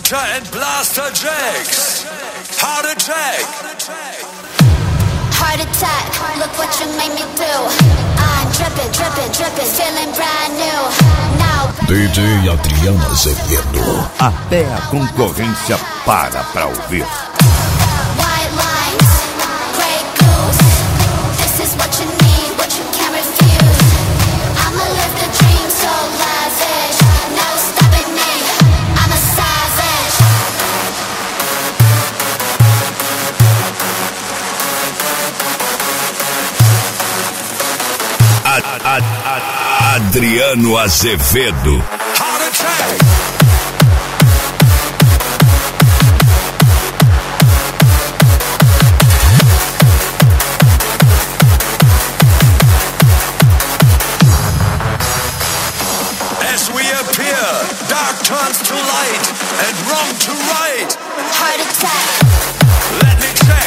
Dr. and Blaster Jakes. Heart attack. Heart attack, look what you made me do. I'm dripping, dripping, dripping, feeling brand new. Now DJ Adriano Azevedo. Até a concorrência para pra ouvir. white lines, gray goose. This is what you need, what you can't refuse. I'ma live the dream so lavish. No stopping me, I'm a savage. Adriano Azevedo. Heart attack. As we appear, dark turns to light and wrong to right. Heart attack. Let me check.